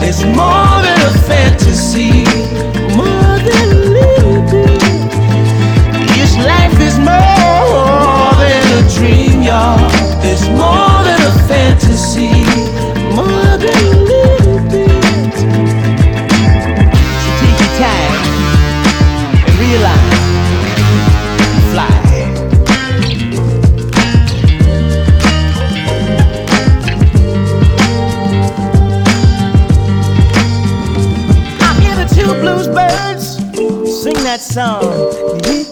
It's more than a fantasy, more than a little bit. This life is more than a dream, y'all. It's more than a fantasy, more than a little bit. So take your time and realize, fly. I'm here to two blues birds sing that song.